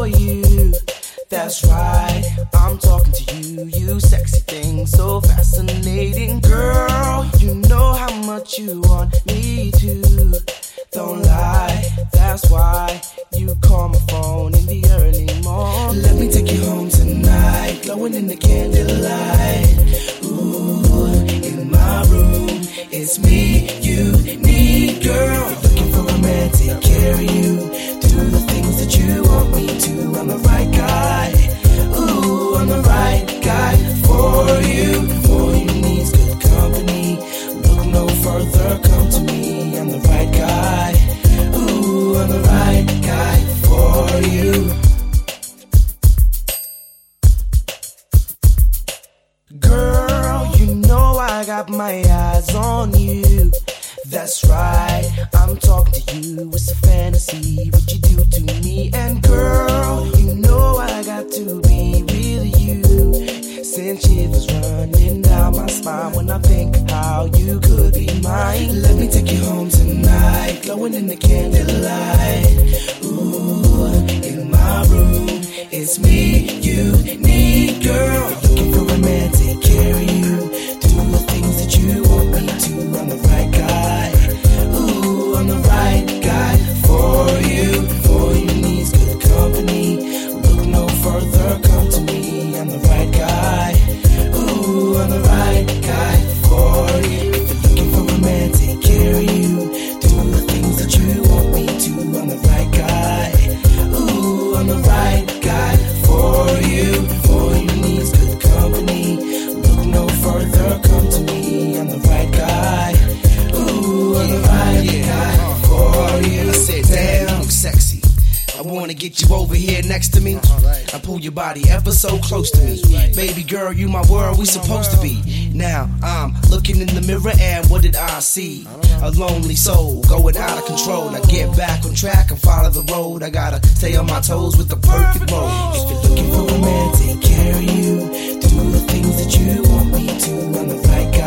for you. That's right, I'm talking to you, you sexy thing, so fascinating. Girl, you know how much you want me to. Don't lie, that's why you call my phone in the early morning. Let me take you home tonight, glowing in the candlelight. Ooh, in my room, it's me you need, girl. Looking for romantic, carry you, do the things that you want me to. I'm the right guy, ooh, I'm the right guy for you. For you needs good company, look no further, come to me. I'm the right guy, ooh, I'm the right guy for you. Girl, you know I got my eyes on you. That's right, I'm talking to you. It's a fantasy what you do to me. And girl, you know I got to be with you. Send shivers running down my spine when I think how you could be mine. Let me take you home tonight, glowing in the candlelight. Ooh, in my room, it's me you need, girl. Looking for romantic, carry you, do the things that you want me to. I'm the right guy, ooh, I'm the right guy for you. For you needs good company, look no further, come to me. I'm the right guy, ooh, I'm the right guy for you. If you're looking for romantic, carry you, do the things that you want me to. I'm the right guy, ooh, I'm the right guy for you. For you needs good company, look no further, come to me. I'm the right guy, ooh, I'm the right guy for you. I said, damn, you look sexy. I wanna get you over here next to me. I pull your body ever so close to me. Baby girl, you my world, we supposed to be. Now I'm looking in the mirror and what did I see? A lonely soul going out of control. I get back on track and follow the road. I gotta stay on my toes with the perfect road. If you're looking for romantic, carry you, do the things that you want me to. I'm the right guy,